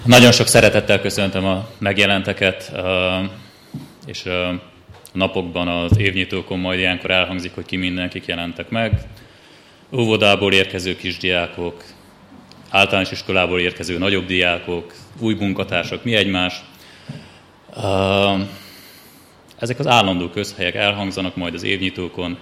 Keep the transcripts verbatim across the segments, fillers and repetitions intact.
Nagyon sok szeretettel köszöntöm a megjelenteket, és a napokban az évnyitókon majd ilyenkor elhangzik, hogy ki mindenkik jelentek meg. Óvodából érkező kisdiákok, általános iskolából érkező nagyobb diákok, új munkatársak, mi egymás. Ezek az állandó közhelyek elhangzanak majd az évnyitókon.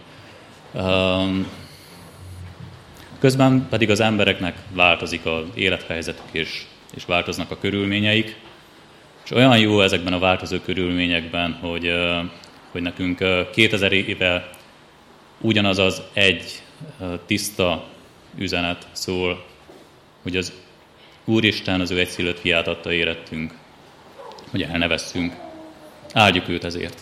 Közben pedig az embereknek változik az élethelyzetük, és, és változnak a körülményeik. És olyan jó ezekben a változó körülményekben, hogy, hogy nekünk kétezer éve ugyanaz az egy tiszta üzenet szól, hogy az Úristen az ő egyszülött fiát adta érettünk, hogy elnevezzünk. Áldjuk őt ezért.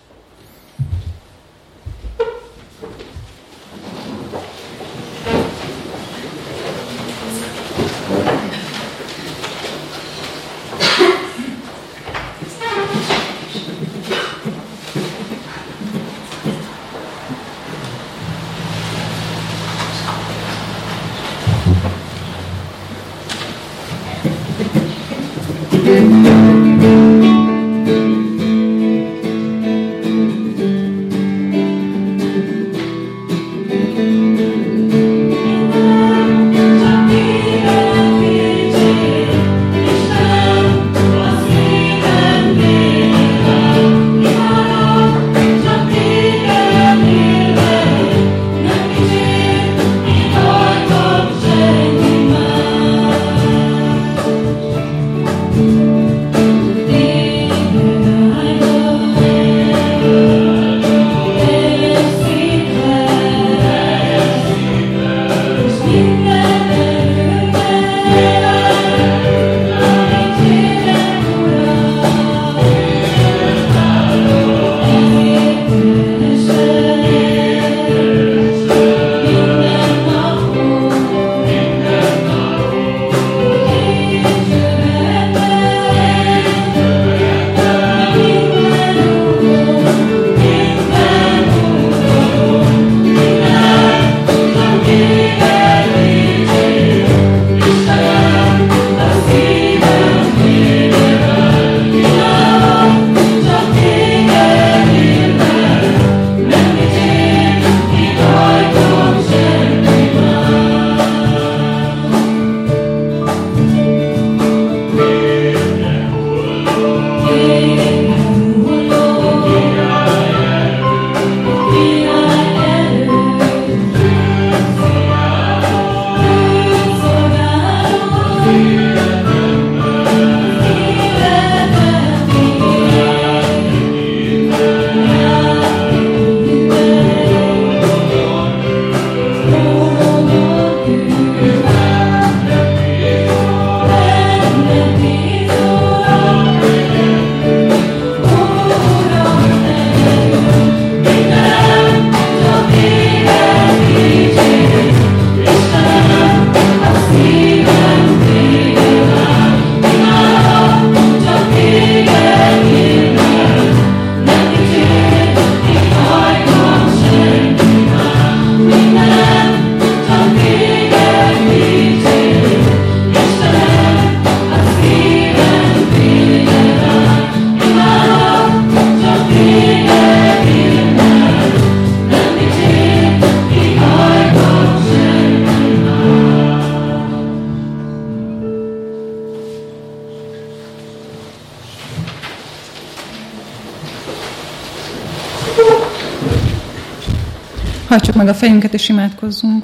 Hajtsuk meg a fejünket és imádkozzunk.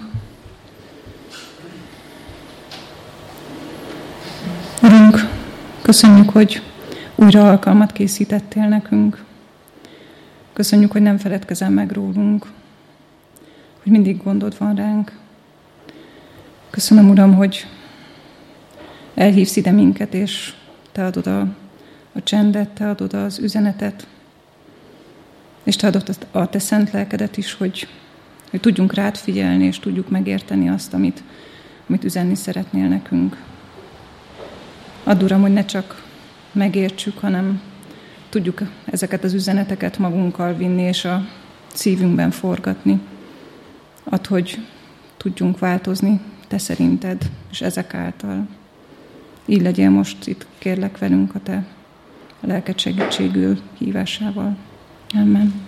Urunk, köszönjük, hogy újra alkalmat készítettél nekünk. Köszönjük, hogy nem feledkezel meg rólunk, hogy mindig gondod van ránk. Köszönöm, Uram, hogy elhívsz ide minket, és Te adod a, a csendet, Te adod az üzenetet, és Te adod a Te szent lelkedet is, hogy, hogy tudjunk rád figyelni, és tudjuk megérteni azt, amit, amit üzenni szeretnél nekünk. Add, Uram, hogy ne csak megértsük, hanem tudjuk ezeket az üzeneteket magunkkal vinni, és a szívünkben forgatni. Add, hogy tudjunk változni Te szerinted, és ezek által. így legyél most itt, kérlek velünk a te lelked segítségül hívásával. Amen.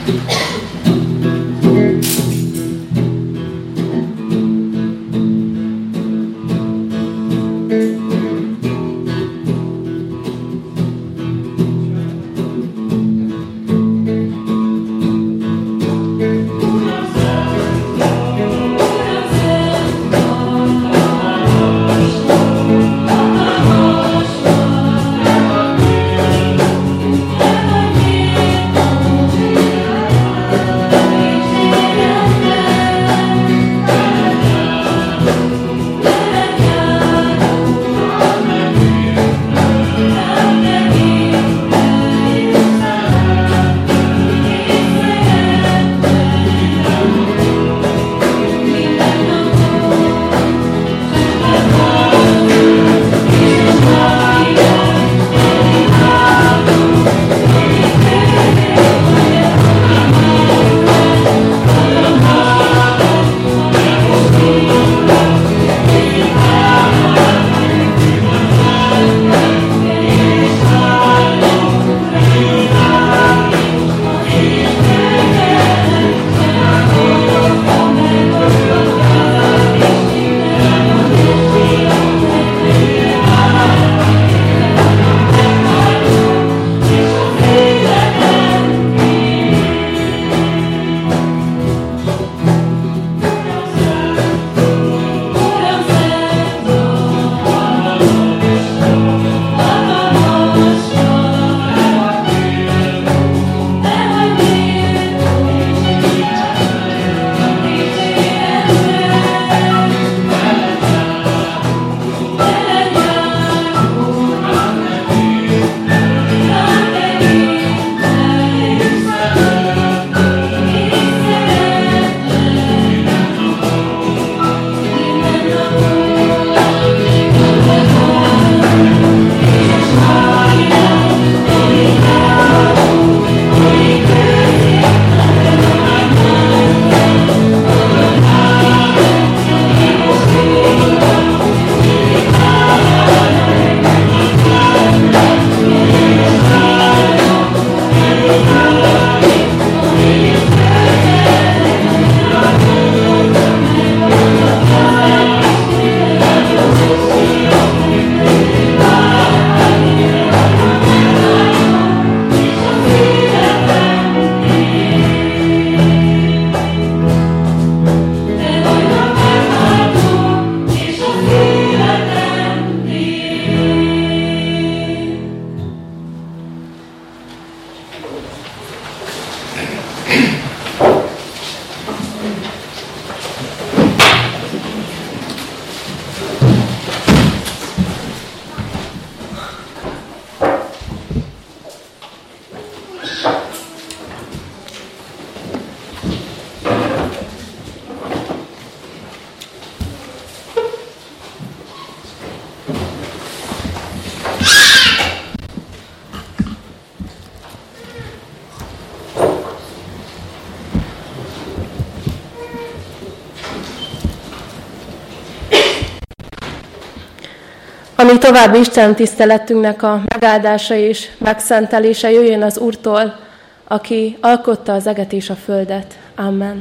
Ami további Isten tiszteletünknek a megáldása és megszentelése jöjjön az Úrtól, aki alkotta az eget és a földet. Amen.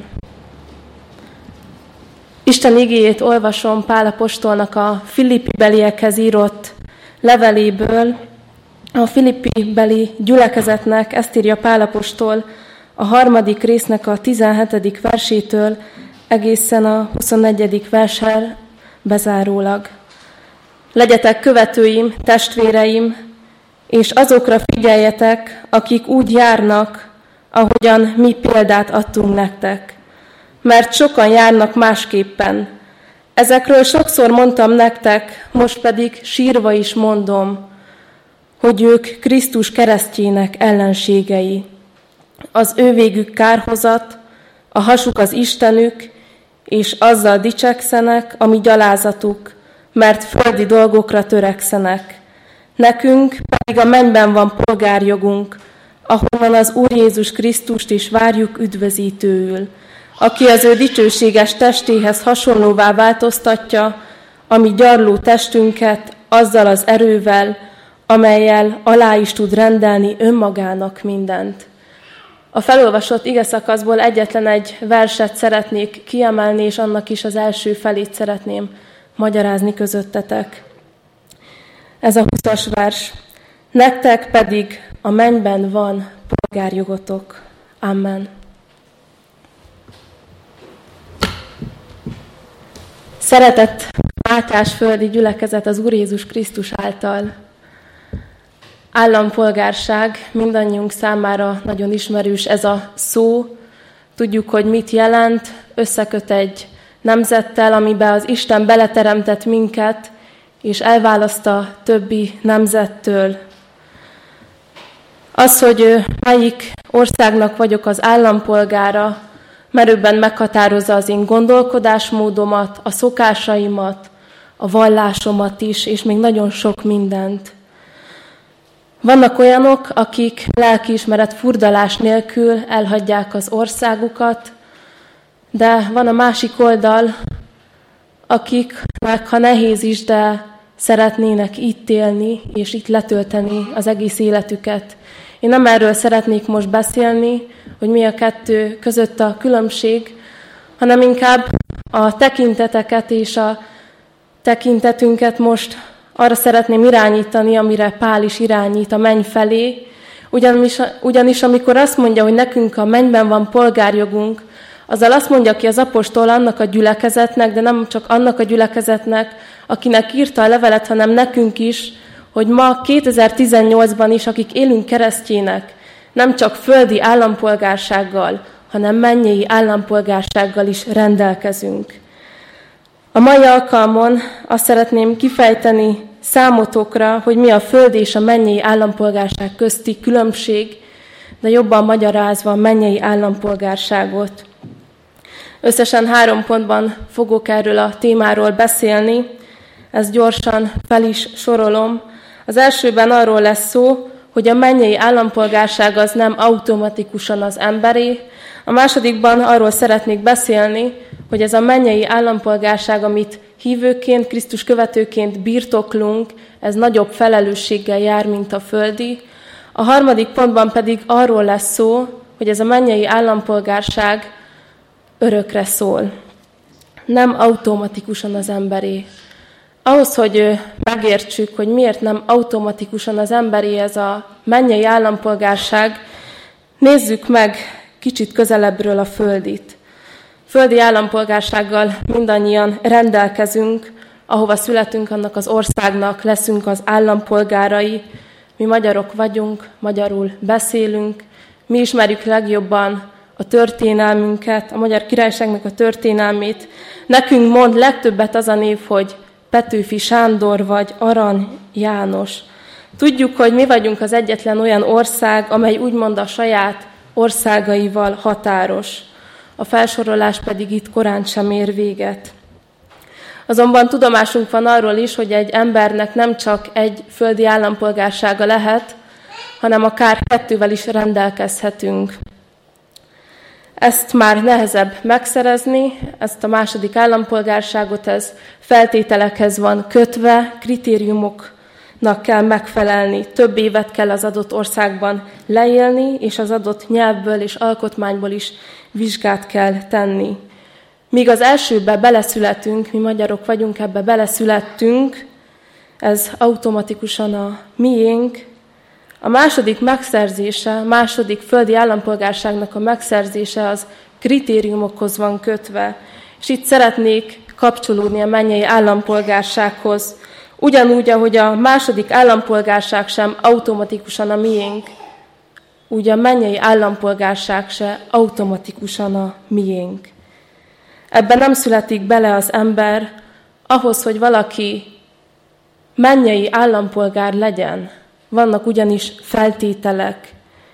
Isten igéjét olvasom Pál apostolnak a Filippi beliekhez írott leveléből. A Filippi beli gyülekezetnek ezt írja Pál apostol a harmadik résznek a tizenhetedik versétől egészen a huszonnegyedik versel bezárólag. Legyetek követőim, testvéreim, és azokra figyeljetek, akik úgy járnak, ahogyan mi példát adtunk nektek. Mert sokan járnak másképpen. Ezekről sokszor mondtam nektek, most pedig sírva is mondom, hogy ők Krisztus keresztjének ellenségei. Az ő végük kárhozat, a hasuk az Istenük, és azzal dicsekszenek, ami gyalázatuk, mert földi dolgokra törekszenek. Nekünk pedig a mennyben van polgárjogunk, ahonnan az Úr Jézus Krisztust is várjuk üdvözítőül, aki az ő dicsőséges testéhez hasonlóvá változtatja, ami gyarló testünket azzal az erővel, amellyel alá is tud rendelni önmagának mindent. A felolvasott igeszakaszból egyetlen egy verset szeretnék kiemelni, és annak is az első felét szeretném magyarázni közöttetek. Ez a huszas vers. Nektek pedig a mennyben van polgárjogotok. Amen. Szeretett Mátyásföldi gyülekezet az Úr Jézus Krisztus által. Állampolgárság mindannyiunk számára nagyon ismerős ez a szó. Tudjuk, hogy mit jelent, összeköt egy nemzettel, amiben az Isten beleteremtett minket, és elválaszt a többi nemzettől. Az, hogy melyik országnak vagyok az állampolgára, merőbben meghatározza az én gondolkodásmódomat, a szokásaimat, a vallásomat is, és még nagyon sok mindent. Vannak olyanok, akik lelkiismeret furdalás nélkül elhagyják az országukat, de van a másik oldal, akiknek, ha nehéz is, de szeretnének itt élni, és itt letölteni az egész életüket. Én nem erről szeretnék most beszélni, hogy mi a kettő között a különbség, hanem inkább a tekinteteket és a tekintetünket most arra szeretném irányítani, amire Pál is irányít, a menny felé. Ugyanis, ugyanis amikor azt mondja, hogy nekünk a mennyben van polgárjogunk, azzal azt mondja ki az apostol annak a gyülekezetnek, de nem csak annak a gyülekezetnek, akinek írta a levelet, hanem nekünk is, hogy ma kétezer-tizennyolcban is, akik élünk keresztjének, nem csak földi állampolgársággal, hanem mennyei állampolgársággal is rendelkezünk. A mai alkalmon azt szeretném kifejteni számotokra, hogy mi a földi és a mennyei állampolgárság közti különbség, de jobban magyarázva a mennyei állampolgárságot. Összesen három pontban fogok erről a témáról beszélni, ezt gyorsan fel is sorolom. Az elsőben arról lesz szó, hogy a mennyei állampolgárság az nem automatikusan az emberé. A másodikban arról szeretnék beszélni, hogy ez a mennyei állampolgárság, amit hívőként, Krisztus követőként birtoklunk, ez nagyobb felelősséggel jár, mint a földi. A harmadik pontban pedig arról lesz szó, hogy ez a mennyei állampolgárság örökre szól. Nem automatikusan az emberé. Ahhoz, hogy megértsük, hogy miért nem automatikusan az emberé ez a mennyei állampolgárság, nézzük meg kicsit közelebbről a földit. Földi állampolgársággal mindannyian rendelkezünk, ahova születünk, annak az országnak leszünk az állampolgárai. Mi magyarok vagyunk, magyarul beszélünk, mi ismerjük legjobban a történelmünket, a Magyar Királyságnak a történelmét. Nekünk mond legtöbbet az a név, hogy Petőfi Sándor vagy Arany János. Tudjuk, hogy mi vagyunk az egyetlen olyan ország, amely úgymond a saját országaival határos. A felsorolás pedig itt korán sem ér véget. Azonban tudomásunk van arról is, hogy egy embernek nem csak egy földi állampolgársága lehet, hanem akár kettővel is rendelkezhetünk. Ezt már nehezebb megszerezni, ezt a második állampolgárságot, ez feltételekhez van kötve, kritériumoknak kell megfelelni. Több évet kell az adott országban leélni, és az adott nyelvből és alkotmányból is vizsgát kell tenni. Míg az elsőbe beleszületünk, mi magyarok vagyunk, ebbe beleszülettünk, ez automatikusan a miénk. A második megszerzése, a második földi állampolgárságnak a megszerzése az kritériumokhoz van kötve. És itt szeretnék kapcsolódni a mennyei állampolgársághoz. Ugyanúgy, ahogy a második állampolgárság sem automatikusan a miénk, úgy a mennyei állampolgárság se automatikusan a miénk. Ebben nem születik bele az ember, ahhoz, hogy valaki mennyei állampolgár legyen. Vannak ugyanis feltételek.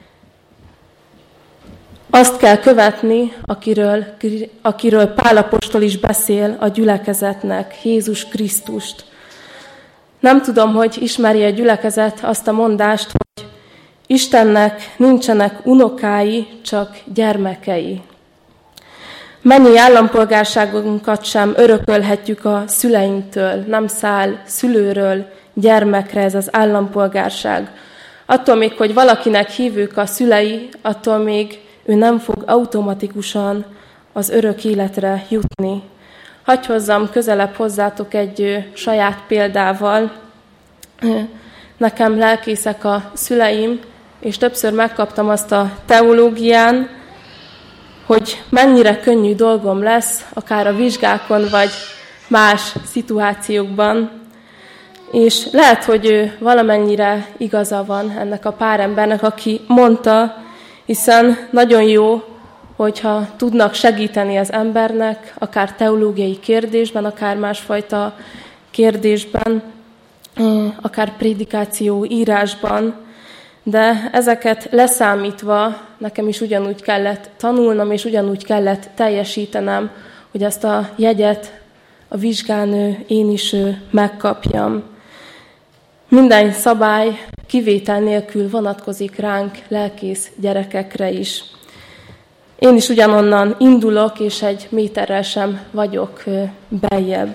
Azt kell követni, akiről, akiről Pál apostol is beszél a gyülekezetnek, Jézus Krisztust. Nem tudom, hogy ismeri a gyülekezet azt a mondást, hogy Istennek nincsenek unokái, csak gyermekei. Mennyi állampolgárságunkat sem örökölhetjük a szüleinktől, nem száll szülőről gyermekre ez az állampolgárság. Attól még, hogy valakinek hívők a szülei, attól még ő nem fog automatikusan az örök életre jutni. Hadd hozzam közelebb hozzátok egy saját példával. Nekem lelkészek a szüleim, és többször megkaptam azt a teológián, hogy mennyire könnyű dolgom lesz, akár a vizsgákon, vagy más szituációkban. És lehet, hogy ő valamennyire igaza van ennek a pár embernek, aki mondta, hiszen nagyon jó, hogyha tudnak segíteni az embernek, akár teológiai kérdésben, akár másfajta kérdésben, akár prédikáció írásban, de ezeket leszámítva nekem is ugyanúgy kellett tanulnom, és ugyanúgy kellett teljesítenem, hogy ezt a jegyet a vizsgán én is megkapjam. Minden szabály kivétel nélkül vonatkozik ránk, lelkész gyerekekre is. Én is ugyanonnan indulok, és egy méterrel sem vagyok beljebb.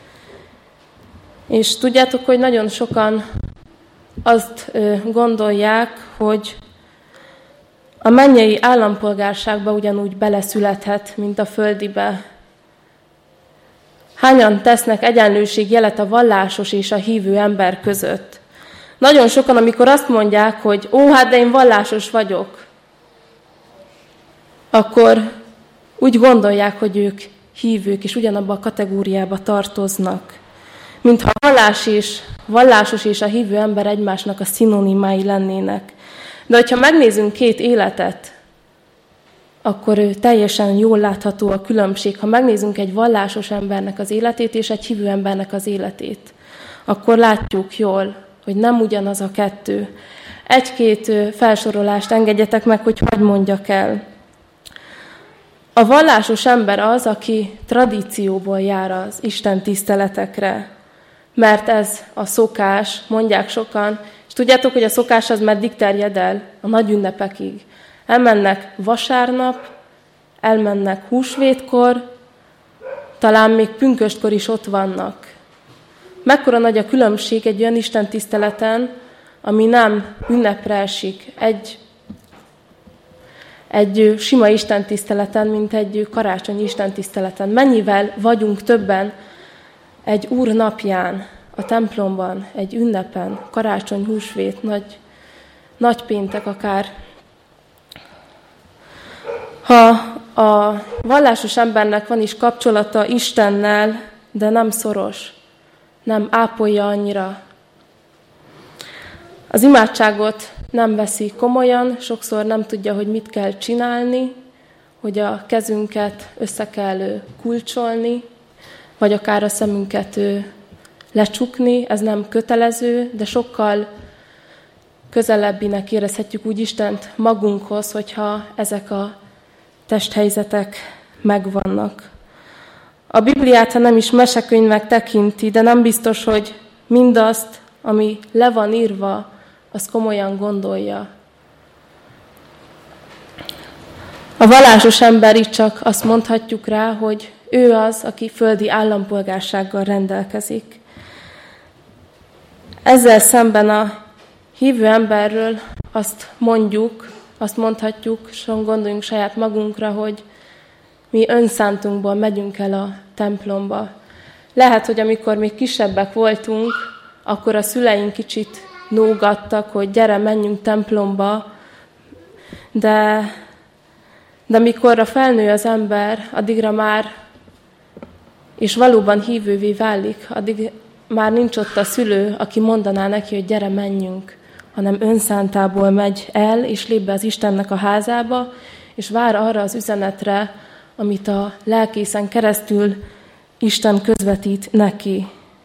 És tudjátok, hogy nagyon sokan azt gondolják, hogy a mennyei állampolgárságba ugyanúgy beleszülethet, mint a földibe. Hányan tesznek egyenlőségjelet a vallásos és a hívő ember között? Nagyon sokan, amikor azt mondják, hogy ó, hát de én vallásos vagyok, akkor úgy gondolják, hogy ők hívők, és ugyanabba a kategóriába tartoznak. Mintha a vallás és, vallásos és a hívő ember egymásnak a szinonimái lennének. De hogyha megnézünk két életet, akkor teljesen jól látható a különbség. Ha megnézünk egy vallásos embernek az életét és egy hívő embernek az életét, akkor látjuk jól, hogy nem ugyanaz a kettő. Egy-két felsorolást engedjetek meg, hogy hadd mondjak el. A vallásos ember az, aki tradícióból jár az Isten tiszteletekre, mert ez a szokás, mondják sokan, és tudjátok, hogy a szokás az meddig terjed el? A nagy ünnepekig. Elmennek vasárnap, elmennek húsvétkor, talán még pünköstkor is ott vannak. Mekkora nagy a különbség egy olyan istentiszteleten, ami nem ünnepre esik, egy, egy sima istentiszteleten, mint egy karácsonyi istentiszteleten. Mennyivel vagyunk többen egy Úr napján, a templomban, egy ünnepen, karácsony, húsvét, nagy, nagy péntek akár. Ha a vallásos embernek van is kapcsolata Istennel, de nem szoros, nem ápolja annyira. Az imádságot nem veszi komolyan, sokszor nem tudja, hogy mit kell csinálni, hogy a kezünket össze kell kulcsolni, vagy akár a szemünket lecsukni, ez nem kötelező, de sokkal közelebbinek érezhetjük úgy Istent magunkhoz, hogyha ezek a testhelyzetek megvannak. A Bibliát, ha nem is mesekönyvnek tekinti, de nem biztos, hogy mindazt, ami le van írva, azt komolyan gondolja. A vallásos ember így csak azt mondhatjuk rá, hogy ő az, aki földi állampolgársággal rendelkezik. Ezzel szemben a hívő emberről azt mondjuk, azt mondhatjuk, és gondoljunk saját magunkra, hogy mi önszántunkból megyünk el a templomba. Lehet, hogy amikor még kisebbek voltunk, akkor a szüleink kicsit nógattak, hogy gyere, menjünk templomba, de, de mikorra felnő az ember, addigra már, és valóban hívővé válik, addig már nincs ott a szülő, aki mondaná neki, hogy gyere, menjünk, hanem önszántából megy el, és lép be az Istennek a házába, és vár arra az üzenetre, amit a lelkészen keresztül Isten közvetít neki.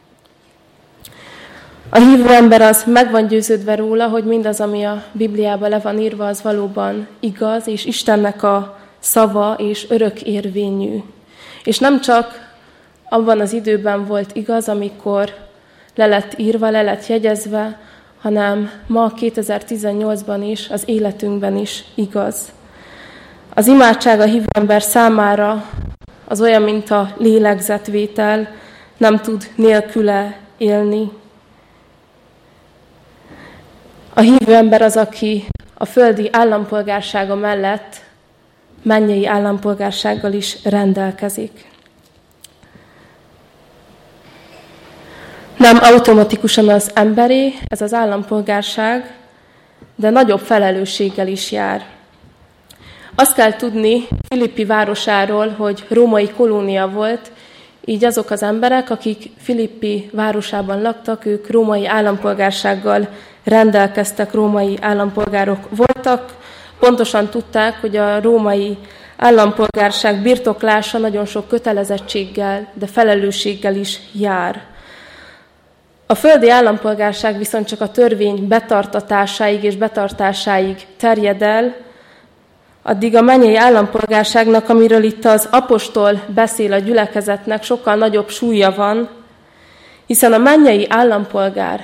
A hívő ember az meg van győződve róla, hogy mindaz, ami a Bibliában le van írva, az valóban igaz, és Istennek a szava és örök érvényű. És nem csak abban az időben volt igaz, amikor le lett írva, le lett jegyezve, hanem ma kétezer-tizennyolcban is, az életünkben is igaz. Az imádság a hívő ember számára az olyan, mint a lélegzetvétel, nem tud nélküle élni. A hívő ember az, aki a földi állampolgársága mellett mennyei állampolgársággal is rendelkezik. Nem automatikusan az emberé ez az állampolgárság, de nagyobb felelősséggel is jár. Azt kell tudni Filippi városáról, hogy római kolónia volt, így azok az emberek, akik Filippi városában laktak, ők római állampolgársággal rendelkeztek, római állampolgárok voltak. Pontosan tudták, hogy a római állampolgárság birtoklása nagyon sok kötelezettséggel, de felelősséggel is jár. A földi állampolgárság viszont csak a törvény betartatásáig és betartásáig terjed el, addig a mennyei állampolgárságnak, amiről itt az apostol beszél a gyülekezetnek, sokkal nagyobb súlya van, hiszen a mennyei állampolgár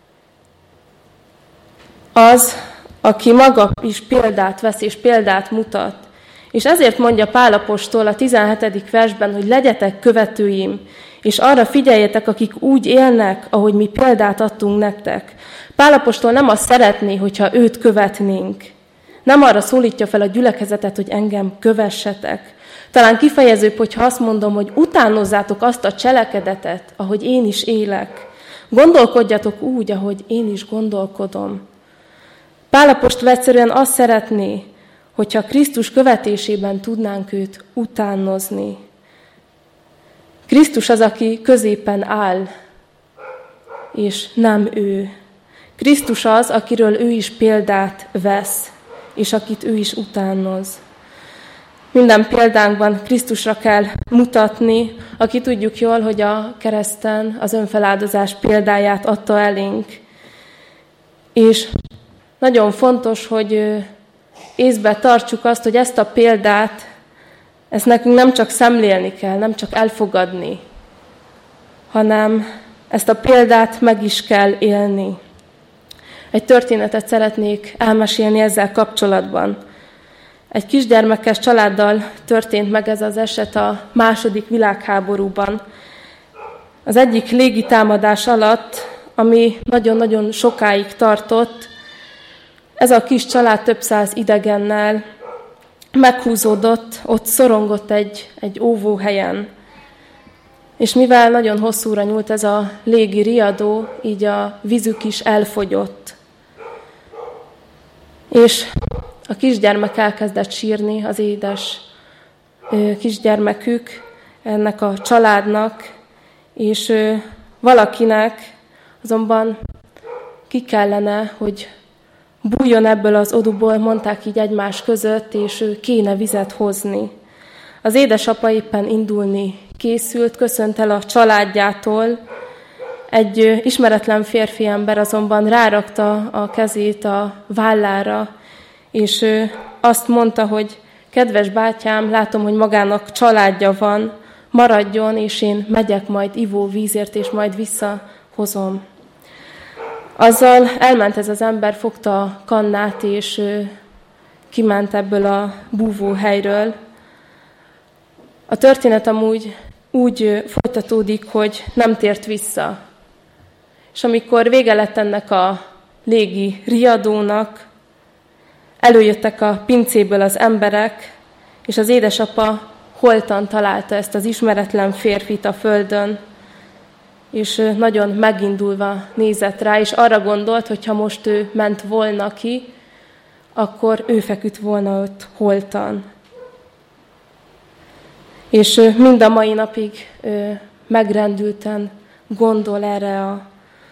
az, aki maga is példát vesz és példát mutat. És ezért mondja Pál apostol a tizenhetedik versben, hogy legyetek követőim, és arra figyeljetek, akik úgy élnek, ahogy mi példát adtunk nektek. Pál apostol nem azt szeretné, hogyha őt követnénk. Nem arra szólítja fel a gyülekezetet, hogy engem kövessetek. Talán kifejezőbb, hogyha azt mondom, hogy utánozzátok azt a cselekedetet, ahogy én is élek. Gondolkodjatok úgy, ahogy én is gondolkodom. Pál apostol egyszerűen azt szeretné, hogyha Krisztus követésében tudnánk őt utánozni. Krisztus az, aki középen áll, és nem ő. Krisztus az, akiről ő is példát vesz, és akit ő is utánoz. Minden példánkban Krisztusra kell mutatni, aki tudjuk jól, hogy a kereszten az önfeláldozás példáját adta elénk. És nagyon fontos, hogy észbe tartsuk azt, hogy ezt a példát, ezt nekünk nem csak szemlélni kell, nem csak elfogadni, hanem ezt a példát meg is kell élni. Egy történetet szeretnék elmesélni ezzel kapcsolatban. Egy kisgyermekes családdal történt meg ez az eset a második világháborúban. Az egyik légitámadás alatt, ami nagyon-nagyon sokáig tartott, ez a kis család több száz idegennel meghúzódott, ott szorongott egy, egy óvóhelyen. És mivel nagyon hosszúra nyúlt ez a légi riadó, így a vízük is elfogyott. És a kisgyermek elkezdett sírni, az édes kisgyermekük ennek a családnak, és valakinek azonban ki kellene, hogy bújjon ebből az oduból, mondták így egymás között, és ő kéne vizet hozni. Az édesapa éppen indulni készült, köszönt el a családjától. Egy ismeretlen férfi ember azonban rárakta a kezét a vállára, és ő azt mondta, hogy kedves bátyám, látom, hogy magának családja van, maradjon, és én megyek majd ivóvízért, és majd visszahozom. Azzal elment ez az ember, fogta a kannát, és kiment ebből a búvóhelyről. A történet amúgy úgy folytatódik, hogy nem tért vissza. És amikor vége lett ennek a légi riadónak, előjöttek a pincéből az emberek, és az édesapa holtan találta ezt az ismeretlen férfit a földön, és nagyon megindulva nézett rá, és arra gondolt, hogy ha most ő ment volna ki, akkor ő feküdt volna ott holtan. És mind a mai napig megrendülten gondol erre a,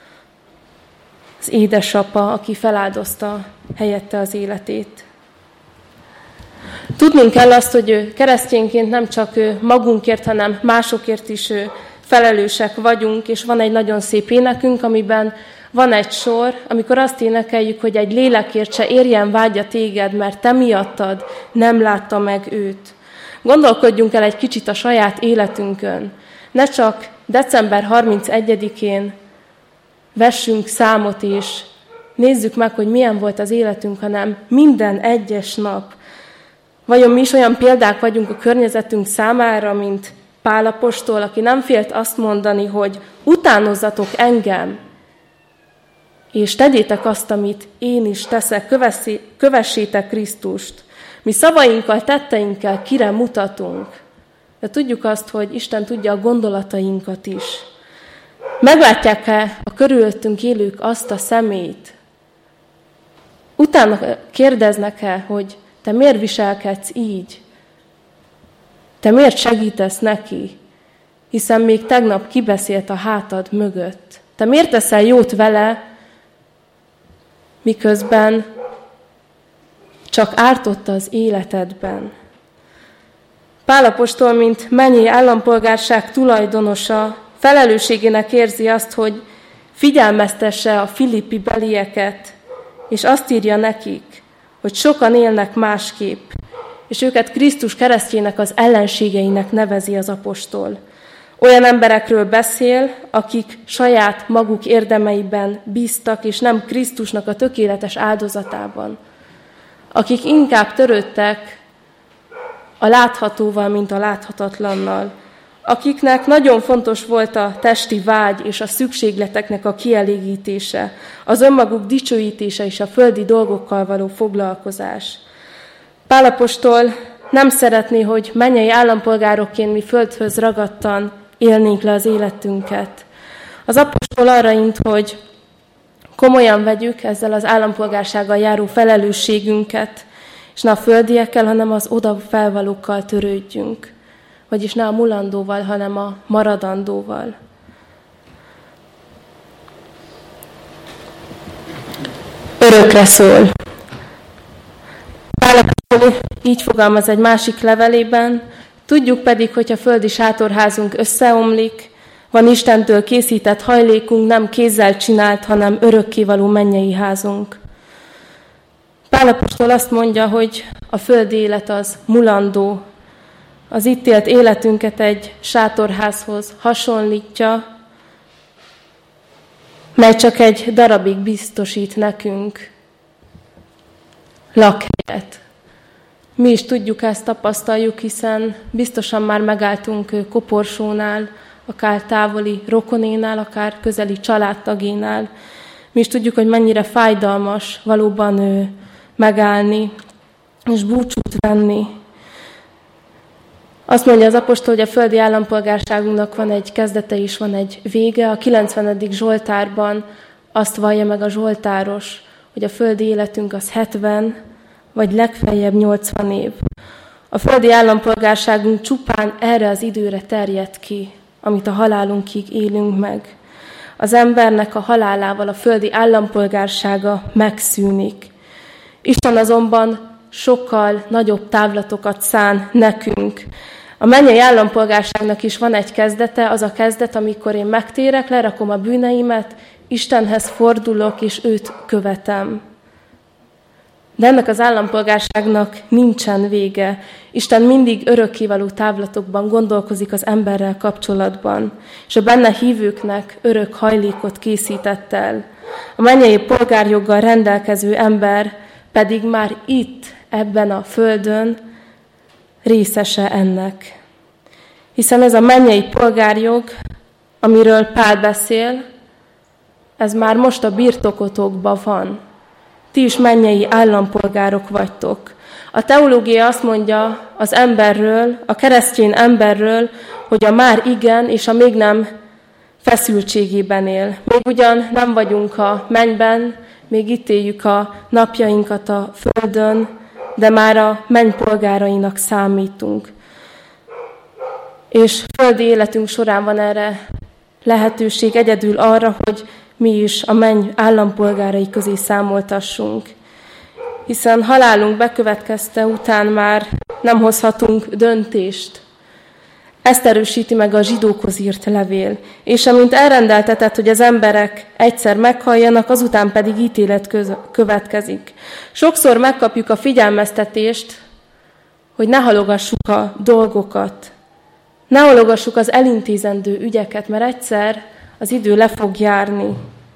az édesapa, aki feláldozta helyette az életét. Tudnunk kell azt, hogy keresztényként nem csak magunkért, hanem másokért is felelősek vagyunk, és van egy nagyon szép énekünk, amiben van egy sor, amikor azt énekeljük, hogy egy lélekért se érjen vágya téged, mert te miattad nem látta meg őt. Gondolkodjunk el egy kicsit a saját életünkön. Ne csak december harmincegyedikén vessünk számot, és nézzük meg, hogy milyen volt az életünk, hanem minden egyes nap. Vajon mi is olyan példák vagyunk a környezetünk számára, mint Pál apostol, aki nem félt azt mondani, hogy utánozzatok engem, és tegyétek azt, amit én is teszek, kövessétek Krisztust. Mi szavainkkal, tetteinkkel kire mutatunk, de tudjuk azt, hogy Isten tudja a gondolatainkat is. Meglátják-e a körülöttünk élők azt a személyt? Utána kérdeznek-e, hogy te miért viselkedsz így? Te miért segítesz neki? Hiszen még tegnap kibeszélt a hátad mögött. Te miért teszel jót vele, miközben csak ártotta az életedben? Pál apostol, mint mennyei állampolgárság tulajdonosa, felelősségének érzi azt, hogy figyelmeztesse a filippi belieket, és azt írja nekik, hogy sokan élnek másképp, és őket Krisztus keresztjének az ellenségeinek nevezi az apostol. Olyan emberekről beszél, akik saját maguk érdemeiben bíztak, és nem Krisztusnak a tökéletes áldozatában. Akik inkább törődtek a láthatóval, mint a láthatatlannal. Akiknek nagyon fontos volt a testi vágy és a szükségleteknek a kielégítése, az önmaguk dicsőítése és a földi dolgokkal való foglalkozás. Pál apostol nem szeretné, hogy mennyei állampolgárokként mi földhöz ragadtan élnénk le az életünket. Az apostol arra int, hogy komolyan vegyük ezzel az állampolgársággal járó felelősségünket, és ne a földiekkel, hanem az oda felvalókkal törődjünk. Vagyis ne a mulandóval, hanem a maradandóval. Örökre szól. Pál apostol így fogalmaz egy másik levelében, tudjuk pedig, hogy a földi sátorházunk összeomlik, van Istentől készített hajlékunk, nem kézzel csinált, hanem örökkévaló mennyei házunk. Pál apostol azt mondja, hogy a földi élet az mulandó, az itt élt életünket egy sátorházhoz hasonlítja, mely csak egy darabig biztosít nekünk lakhelyet. Mi is tudjuk ezt, tapasztaljuk, hiszen biztosan már megálltunk koporsónál, akár távoli rokonénál, akár közeli családtagénál. Mi is tudjuk, hogy mennyire fájdalmas valóban ő megállni és búcsút venni. Azt mondja az apostol, hogy a földi állampolgárságunknak van egy kezdete és van egy vége. A kilencvenedik Zsoltárban azt vallja meg a zsoltáros, hogy a földi életünk az hetven, vagy legfeljebb nyolcvan év. A földi állampolgárságunk csupán erre az időre terjed ki, amit a halálunkig élünk meg. Az embernek a halálával a földi állampolgársága megszűnik. Isten azonban sokkal nagyobb távlatokat szán nekünk. A mennyei állampolgárságnak is van egy kezdete, az a kezdet, amikor én megtérek, lerakom a bűneimet, Istenhez fordulok, és őt követem. De ennek az állampolgárságnak nincsen vége. Isten mindig örökkévaló távlatokban gondolkozik az emberrel kapcsolatban, és a benne hívőknek örök hajlékot készített el. A mennyei polgárjoggal rendelkező ember pedig már itt, ebben a földön részese ennek. Hiszen ez a mennyei polgárjog, amiről Pál beszél, ez már most a birtokotokban van. Ti is mennyei állampolgárok vagytok. A teológia azt mondja az emberről, a keresztény emberről, hogy a már igen és a még nem feszültségében él. Még ugyan nem vagyunk a mennyben, még itt éljük a napjainkat a földön, de már a menny polgárainak számítunk. És földi életünk során van erre lehetőség egyedül arra, hogy mi is a menny állampolgárai közé számoltassunk. Hiszen halálunk bekövetkezte után már nem hozhatunk döntést. Ezt erősíti meg a zsidókhoz írt levél. És amint elrendeltetett, hogy az emberek egyszer meghalljanak, azután pedig ítélet köz- következik. Sokszor megkapjuk a figyelmeztetést, hogy ne halogassuk a dolgokat, ne halogassuk az elintézendő ügyeket, mert egyszer az idő le fog járni.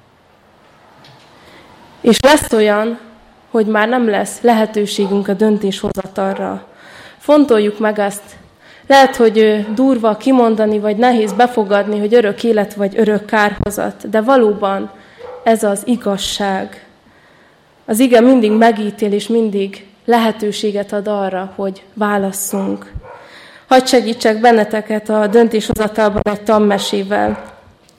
És lesz olyan, hogy már nem lesz lehetőségünk a döntéshozatalra. Fontoljuk meg ezt. Lehet, hogy durva kimondani, vagy nehéz befogadni, hogy örök élet, vagy örök kárhozat. De valóban ez az igazság. Az ige mindig megítél, és mindig lehetőséget ad arra, hogy válasszunk. Hadd segítsek benneteket a döntéshozatalban egy tanmesével.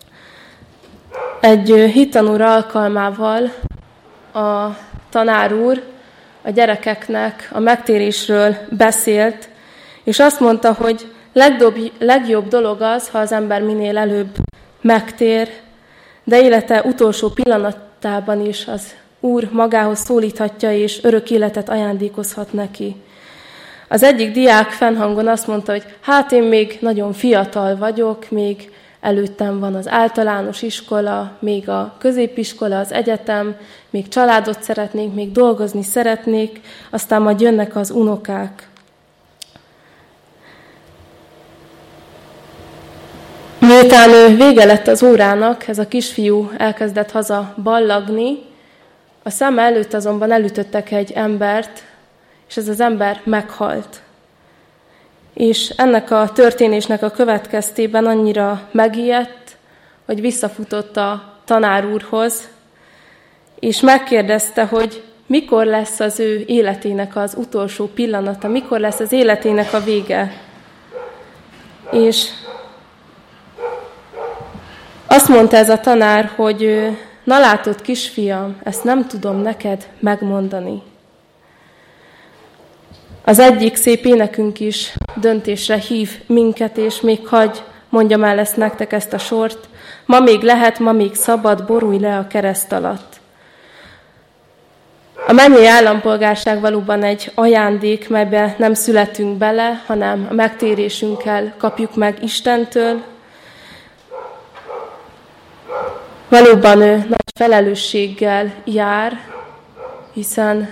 Egy hittanóra alkalmával a tanár úr a gyerekeknek a megtérésről beszélt, és azt mondta, hogy legjobb, legjobb dolog az, ha az ember minél előbb megtér, de élete utolsó pillanatában is az Úr magához szólíthatja, és örök életet ajándékozhat neki. Az egyik diák fennhangon azt mondta, hogy hát én még nagyon fiatal vagyok, még előttem van az általános iskola, még a középiskola, az egyetem, még családot szeretnék, még dolgozni szeretnék, aztán majd jönnek az unokák. Miután vége lett az órának, ez a kisfiú elkezdett haza ballagni, a szeme előtt azonban elütöttek egy embert, és ez az ember meghalt. És ennek a történésnek a következtében annyira megijedt, hogy visszafutott a tanár úrhoz, és megkérdezte, hogy mikor lesz az ő életének az utolsó pillanata, mikor lesz az életének a vége. És azt mondta ez a tanár, hogy na látod, kisfiam, ezt nem tudom neked megmondani. Az egyik szép énekünk is döntésre hív minket, és még hagy mondjam el ezt nektek, ezt a sort. Ma még lehet, ma még szabad, borulj le a kereszt alatt. A mennyei állampolgárság valóban egy ajándék, melybe nem születünk bele, hanem a megtérésünkkel kapjuk meg Istentől. Valóban ő nagy felelősséggel jár, hiszen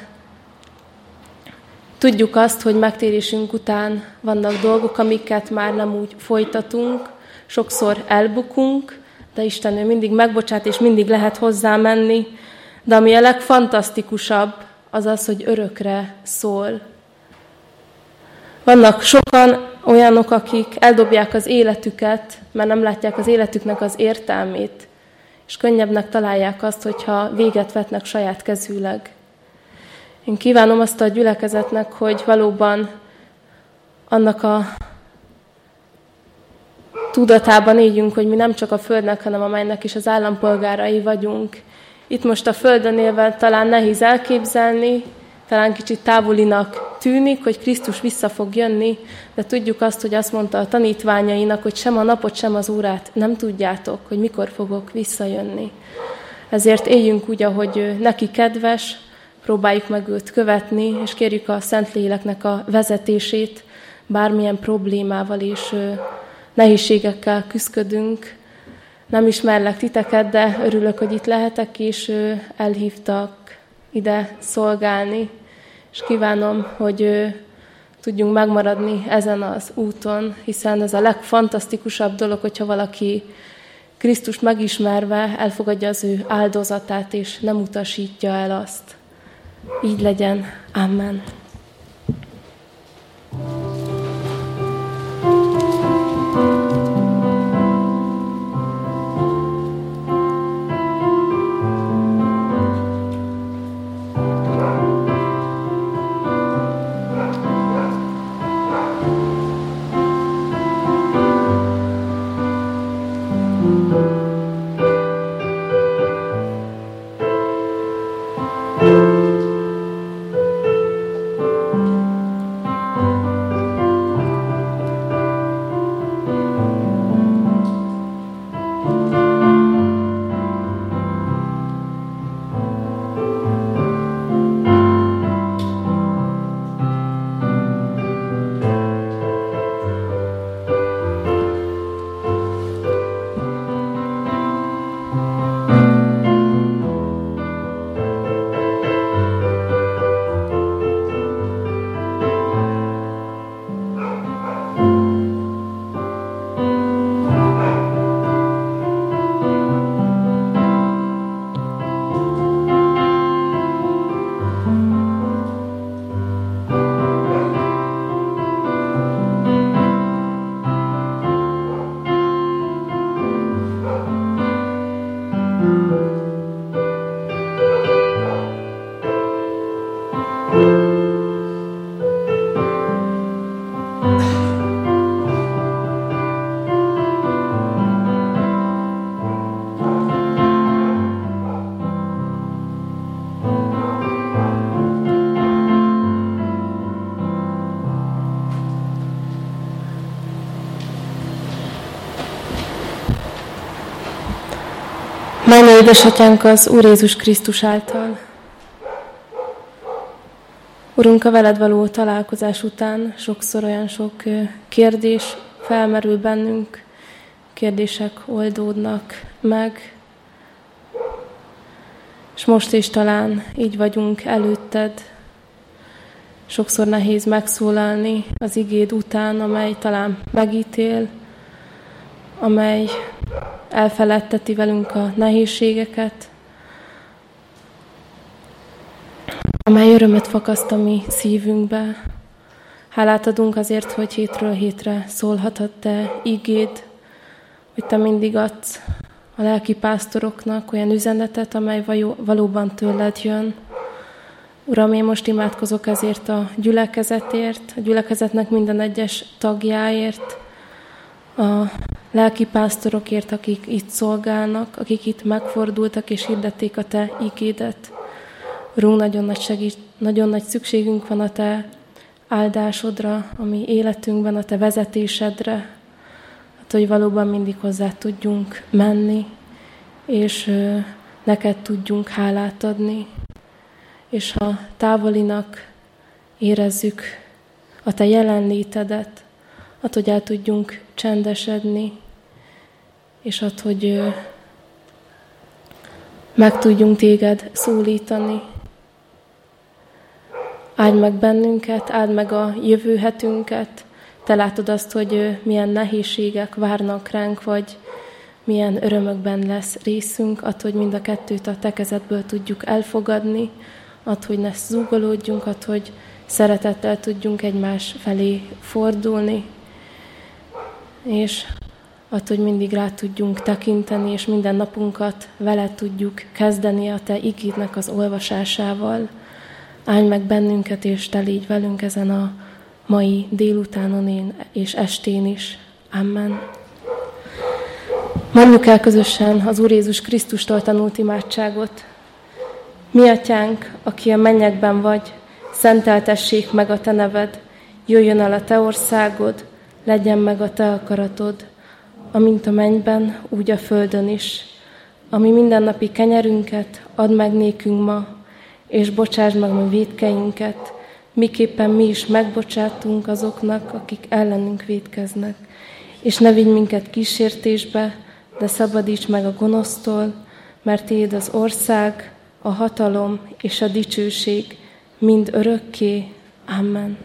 tudjuk azt, hogy megtérésünk után vannak dolgok, amiket már nem úgy folytatunk, sokszor elbukunk, de Isten ő mindig megbocsát, és mindig lehet hozzá menni. De ami a legfantasztikusabb, az az, hogy örökre szól. Vannak sokan olyanok, akik eldobják az életüket, mert nem látják az életüknek az értelmét, és könnyebbnek találják azt, hogyha véget vetnek saját kezűleg. Én kívánom azt a gyülekezetnek, hogy valóban annak a tudatában éljünk, hogy mi nem csak a Földnek, hanem amelynek is az állampolgárai vagyunk. Itt most a Földön élve talán nehéz elképzelni, talán kicsit távolinak tűnik, hogy Krisztus vissza fog jönni, de tudjuk azt, hogy azt mondta a tanítványainak, hogy sem a napot, sem az órát nem tudjátok, hogy mikor fogok visszajönni. Ezért éljünk úgy, ahogy neki kedves, próbáljuk meg őt követni, és kérjük a Szentléleknek a vezetését, bármilyen problémával és nehézségekkel küszködünk. Nem ismerlek titeket, de örülök, hogy itt lehetek, és elhívtak ide szolgálni, és kívánom, hogy tudjunk megmaradni ezen az úton, hiszen ez a legfantasztikusabb dolog, hogyha valaki Krisztust megismerve elfogadja az ő áldozatát, és nem utasítja el azt. Így legyen. Amen. Édesatyánk az Úr Jézus Krisztus által. Urunk, a veled való találkozás után sokszor olyan sok kérdés felmerül bennünk, kérdések oldódnak meg, és most is talán így vagyunk előtted. Sokszor nehéz megszólalni az igéd után, amely talán megítél, amely elfeledteti velünk a nehézségeket, amely örömet fakaszt a mi szívünkbe. Hálát adunk azért, hogy hétről hétre szólhatod te igéd, hogy te mindig adsz a lelkipásztoroknak olyan üzenetet, amely valóban tőled jön. Uram, én most imádkozok ezért a gyülekezetért, a gyülekezetnek minden egyes tagjáért, a lelkipásztorokért, akik itt szolgálnak, akik itt megfordultak és hirdették a te igédet. Urunk, nagyon nagy, segít, nagyon nagy szükségünk van a te áldásodra, a mi életünkben, a te vezetésedre, hát, hogy valóban mindig hozzá tudjunk menni, és ö, neked tudjunk hálát adni. És ha távolinak érezzük a te jelenlétedet, hát, hogy el tudjunk csendesedni, és hát, hogy ö, meg tudjunk téged szólítani. Áld meg bennünket, áld meg a jövő hetünket. Te látod azt, hogy milyen nehézségek várnak ránk, vagy milyen örömökben lesz részünk, add, hogy mind a kettőt a te kezedből tudjuk elfogadni, add, hogy ne zúgolódjunk, add, hogy szeretettel tudjunk egymás felé fordulni, és add, hogy mindig rá tudjunk tekinteni, és minden napunkat veled tudjuk kezdeni a te igédnek az olvasásával. Áldj meg bennünket, és te légy velünk ezen a mai délutánon én és estén is. Amen. Mondjuk el közösen az Úr Jézus Krisztustól tanult imádságot. Mi atyánk, aki a mennyekben vagy, szenteltessék meg a te neved, jöjjön el a te országod, legyen meg a te akaratod, amint a mennyben, úgy a földön is. Ami mindennapi kenyerünket add meg nékünk ma, és bocsásd meg a vétkeinket, miképpen mi is megbocsátunk azoknak, akik ellenünk vétkeznek. És ne vigy minket kísértésbe, de szabadíts meg a gonosztól, mert tiéd az ország, a hatalom és a dicsőség mind örökké. Amen.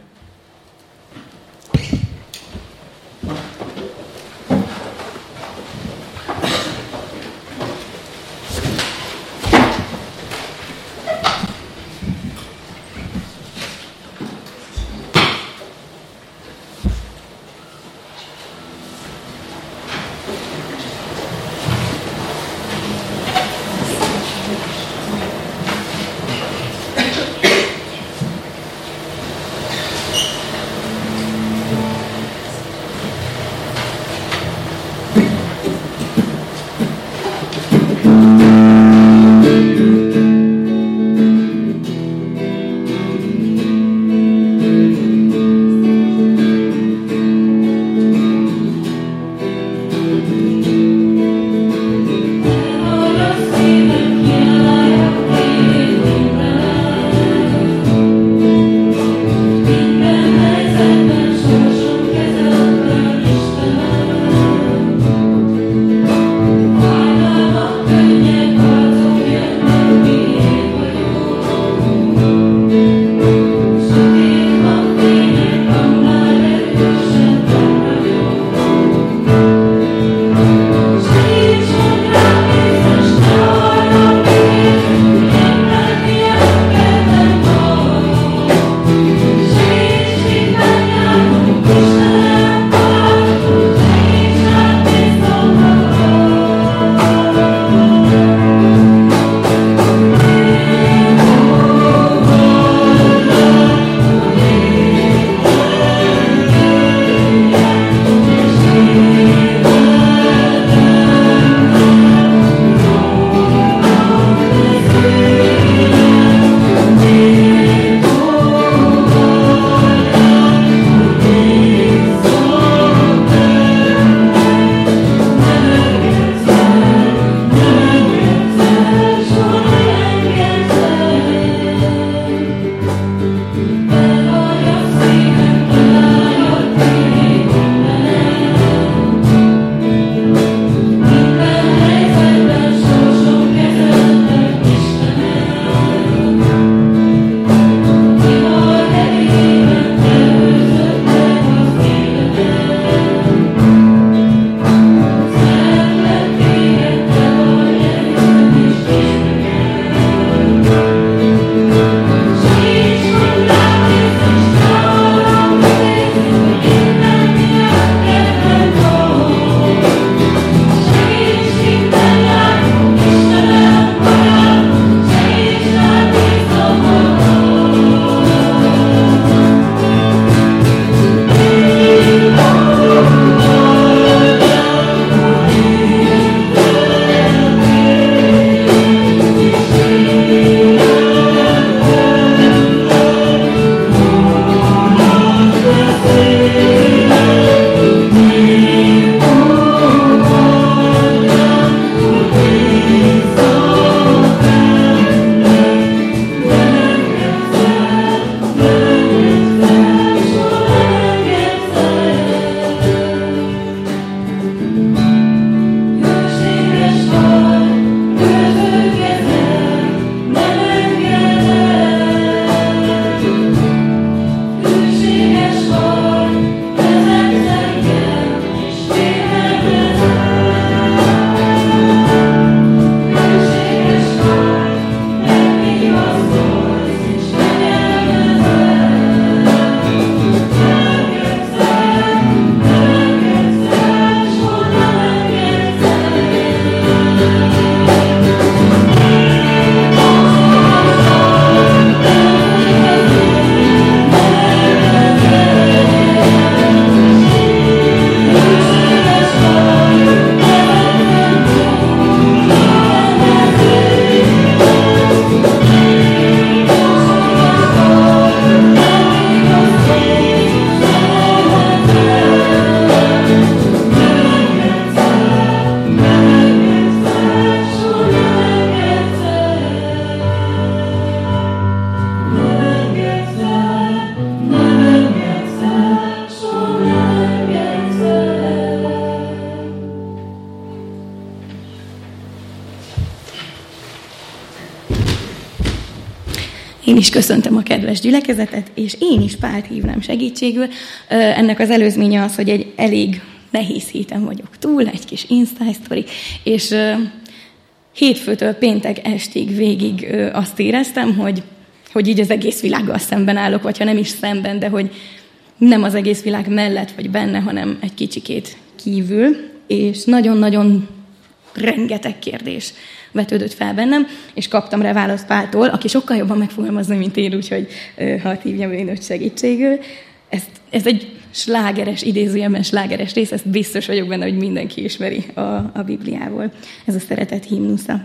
Én is köszöntöm a kedves gyülekezetet, és én is Pált hívnám segítségül. Ennek az előzménye az, hogy egy elég nehéz héten vagyok túl, egy kis Insta sztori, és hétfőtől péntek estig végig azt éreztem, hogy, hogy így az egész világgal szemben állok, vagy ha nem is szemben, de hogy nem az egész világ mellett vagy benne, hanem egy kicsikét kívül, és nagyon-nagyon rengeteg kérdés vetődött fel bennem, és kaptam rá választ Páltól, aki sokkal jobban megfogalmazza, mint én, úgyhogy ha hívjam én őt segítségül. Ez, ez egy slágeres, idézőjelben slágeres rész, ezt biztos vagyok benne, hogy mindenki ismeri a, a Bibliából. Ez a szeretet himnusza.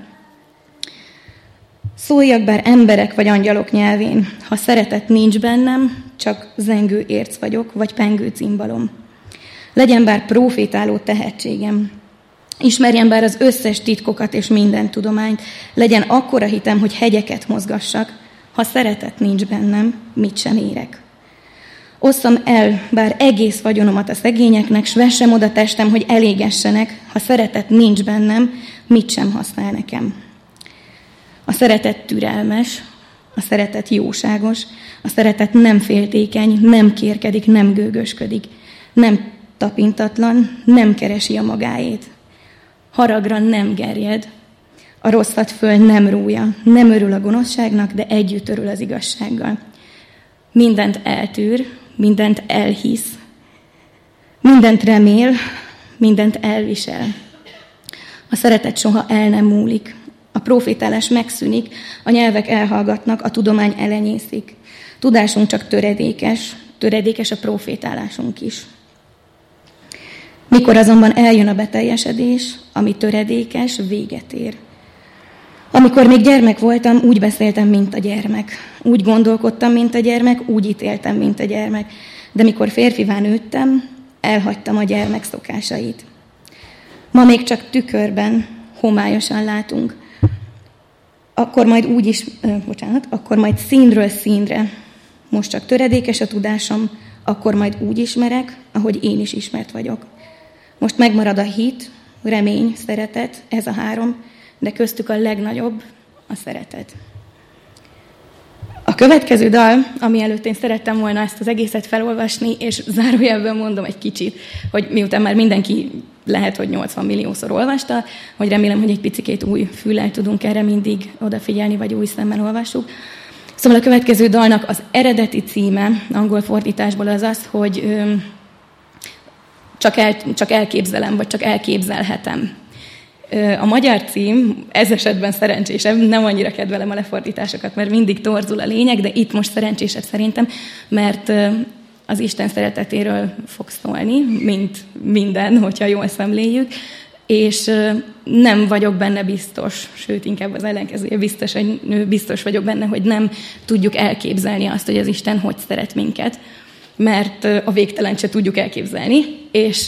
Szóljak bár emberek vagy angyalok nyelvén, ha szeretet nincs bennem, csak zengő érc vagyok, vagy pengő cimbalom. Legyen bár profétáló tehetségem, ismerjem bár az összes titkokat és minden tudományt, legyen akkora hitem, hogy hegyeket mozgassak, ha szeretet nincs bennem, mit sem érek. Osszam el bár egész vagyonomat a szegényeknek, s vessem oda testem, hogy elégessenek, ha szeretet nincs bennem, mit sem használ nekem. A szeretet türelmes, a szeretet jóságos, a szeretet nem féltékeny, nem kérkedik, nem gőgösködik, nem tapintatlan, nem keresi a magáét. Haragra nem gerjed, a rosszat föl nem rója, nem örül a gonoszságnak, de együtt örül az igazsággal. Mindent eltűr, mindent elhisz, mindent remél, mindent elvisel. A szeretet soha el nem múlik, a profétálás megszűnik, a nyelvek elhallgatnak, a tudomány elenyészik. Tudásunk csak töredékes, töredékes a profétálásunk is. Mikor azonban eljön a beteljesedés, ami töredékes, véget ér. Amikor még gyermek voltam, úgy beszéltem, mint a gyermek. Úgy gondolkodtam, mint a gyermek, úgy ítéltem, mint a gyermek. De mikor férfivá nőttem, elhagytam a gyermek szokásait. Ma még csak tükörben, homályosan látunk. Akkor majd úgy is, ö, bocsánat, akkor majd színről színre. Most csak töredékes a tudásom, akkor majd úgy ismerek, ahogy én is ismert vagyok. Most megmarad a hit, remény, szeretet, ez a három, de köztük a legnagyobb a szeretet. A következő dal, ami előtt én szerettem volna ezt az egészet felolvasni, és zárójelben mondom egy kicsit, hogy miután már mindenki lehet, hogy nyolcvan milliószor olvasta, hogy remélem, hogy egy picikét új füllel tudunk erre mindig odafigyelni, vagy új szemmel olvassuk. Szóval a következő dalnak az eredeti címe, angol fordításból az az, hogy ö, csak, el, csak elképzelem, vagy csak elképzelhetem. A magyar cím ez esetben szerencsésebb, nem annyira kedvelem a lefordításokat, mert mindig torzul a lényeg, de itt most szerencsésebb szerintem, mert az Isten szeretetéről fog szólni, mint minden, hogyha jól szemléljük, és nem vagyok benne biztos, sőt, inkább az ellenkezője biztos, hogy biztos vagyok benne, hogy nem tudjuk elképzelni azt, hogy az Isten hogy szeret minket, mert a végtelent se tudjuk elképzelni, és...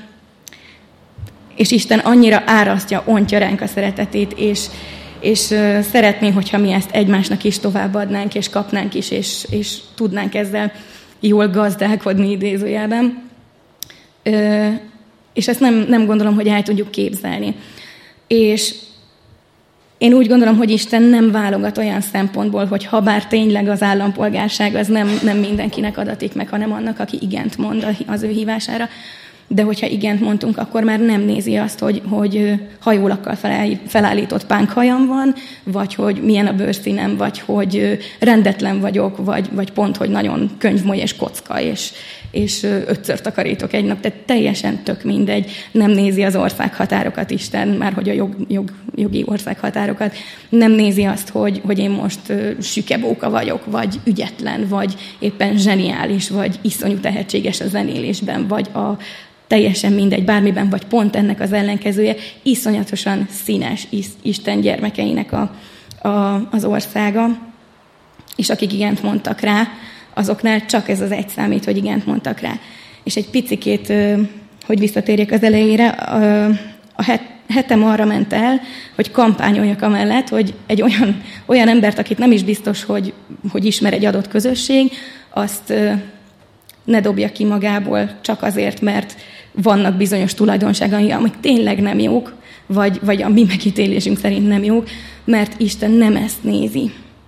és Isten annyira árasztja, ontja ránk a szeretetét, és, és uh, szeretné, hogyha mi ezt egymásnak is továbbadnánk, és kapnánk is, és, és tudnánk ezzel jól gazdálkodni idézőjelben. Uh, és ezt nem, nem gondolom, hogy el tudjuk képzelni. És én úgy gondolom, hogy Isten nem válogat olyan szempontból, hogy ha bár tényleg az állampolgárság az nem, nem mindenkinek adatik meg, hanem annak, aki igent mond az ő hívására, de hogyha igent mondtunk, akkor már nem nézi azt, hogy, hogy hajólakkal felállított pánkhajam van, vagy hogy milyen a bőrszínem, vagy hogy rendetlen vagyok, vagy, vagy pont, hogy nagyon könyvmoly és kocka, és, és ötször takarítok egy nap. Tehát teljesen tök mindegy. Nem nézi az országhatárokat Isten, már hogy a jog, jog, jogi országhatárokat. Nem nézi azt, hogy, hogy én most sükebóka vagyok, vagy ügyetlen, vagy éppen zseniális, vagy iszonyú tehetséges a zenélésben, vagy a teljesen mindegy, bármiben, vagy pont ennek az ellenkezője, iszonyatosan színes Isten gyermekeinek a, a, az országa, és akik igent mondtak rá, azoknál csak ez az egy számít, hogy igent mondtak rá. És egy picikét, hogy visszatérjek az elejére, a hetem arra ment el, hogy kampányoljak amellett, hogy egy olyan, olyan embert, akit nem is biztos, hogy, hogy ismer egy adott közösség, azt ne dobja ki magából csak azért, mert vannak bizonyos tulajdonságai, amik tényleg nem jók, vagy, vagy a mi megítélésünk szerint nem jók, mert Isten nem ezt nézi.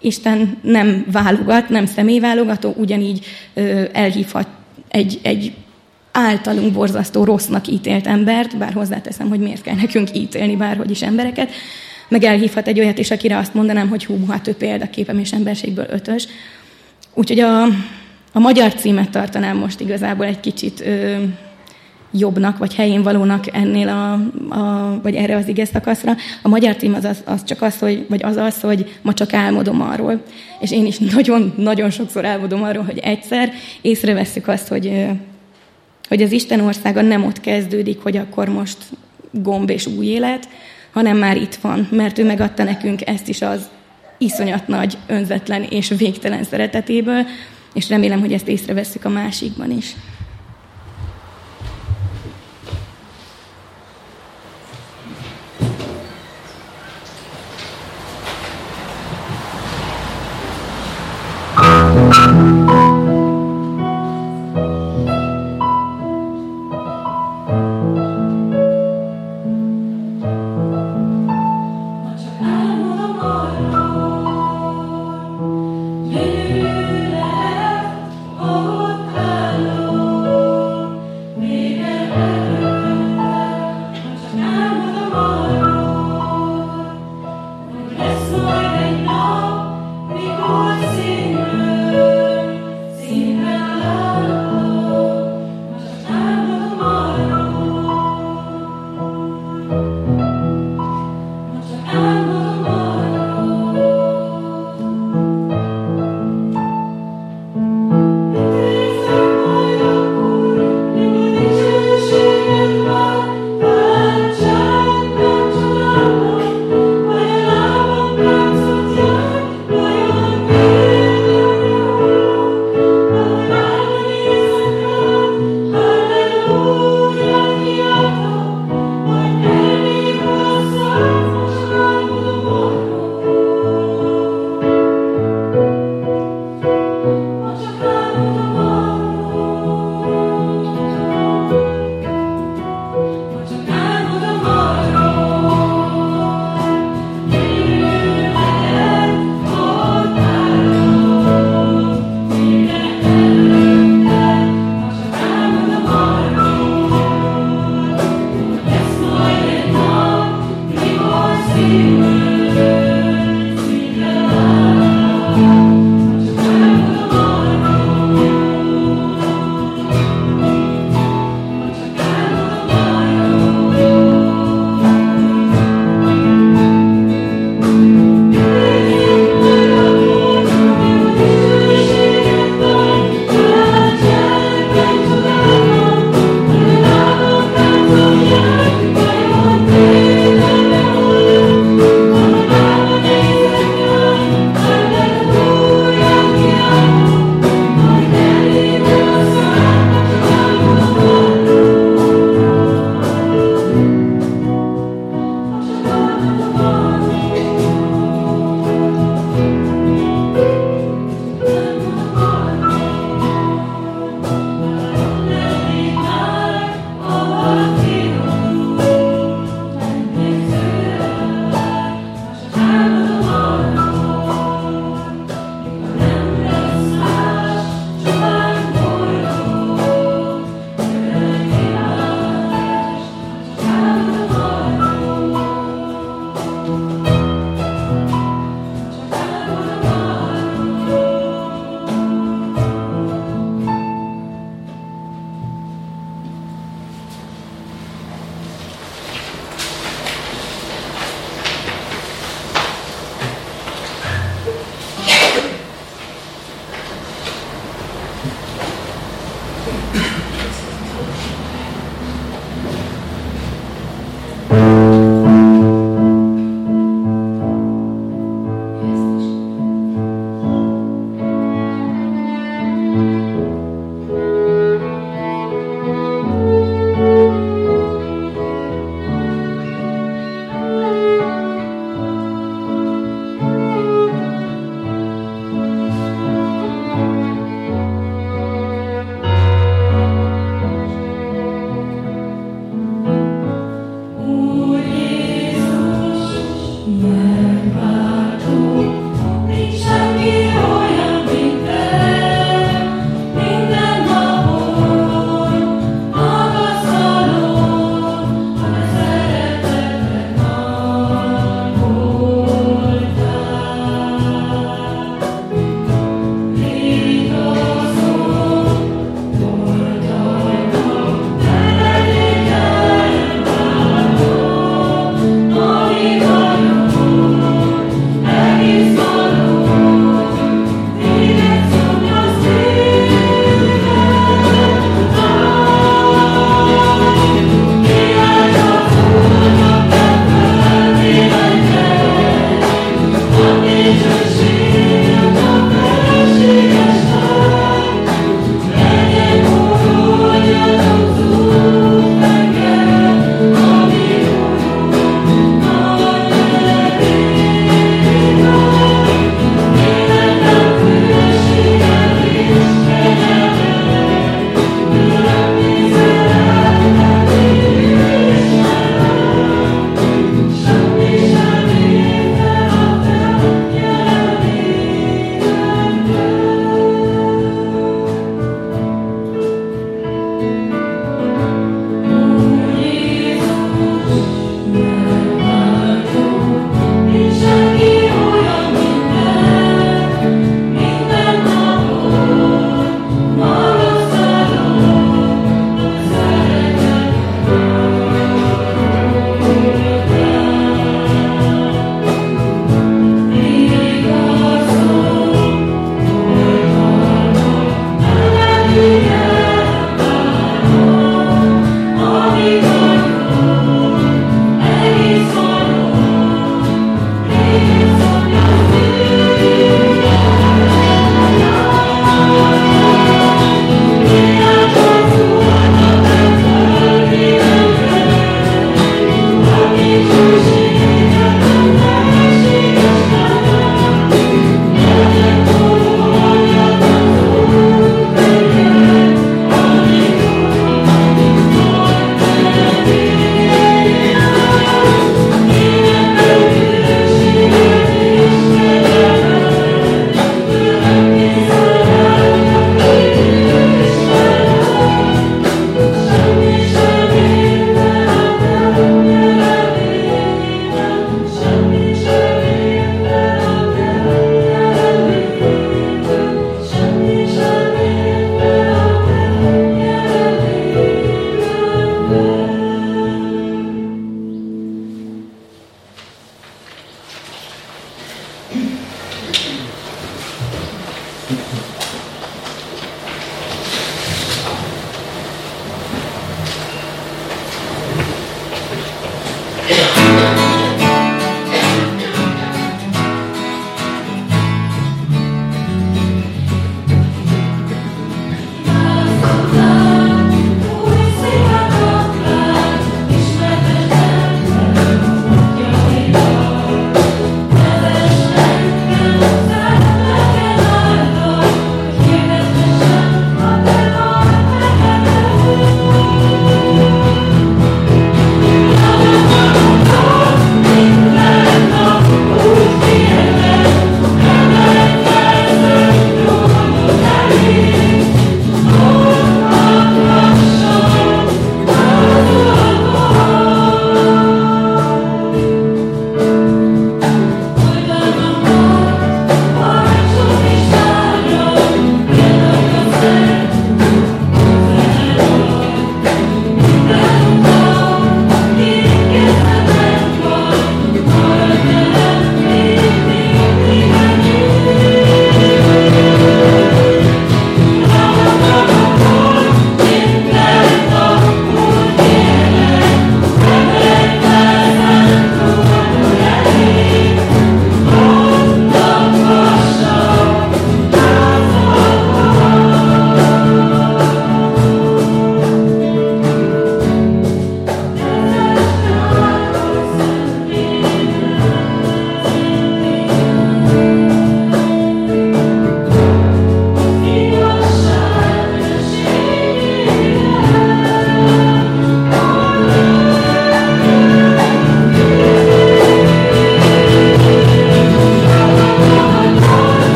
Isten nem válogat, nem személyválogató, ugyanígy ö, elhívhat egy, egy általunk borzasztó rossznak ítélt embert, bár hozzáteszem, hogy miért kell nekünk ítélni bárhogy is embereket, meg elhívhat egy olyat is, akire azt mondanám, hogy hú, hát ő példaképem és emberségből ötös. Úgyhogy a, a magyar címet tartanám most igazából egy kicsit ö, jobbnak, vagy helyén valónak ennél a, a, vagy erre az ige szakaszra. A magyar cím az, az, az csak az, hogy, vagy az az, hogy ma csak álmodom arról. És én is nagyon-nagyon sokszor álmodom arról, hogy egyszer észrevesszük azt, hogy, hogy az Isten országa nem ott kezdődik, hogy akkor most gomb és új élet, hanem már itt van, mert ő megadta nekünk ezt is az iszonyat nagy, önzetlen és végtelen szeretetéből, és remélem, hogy ezt észrevesszük a másikban is. Hello.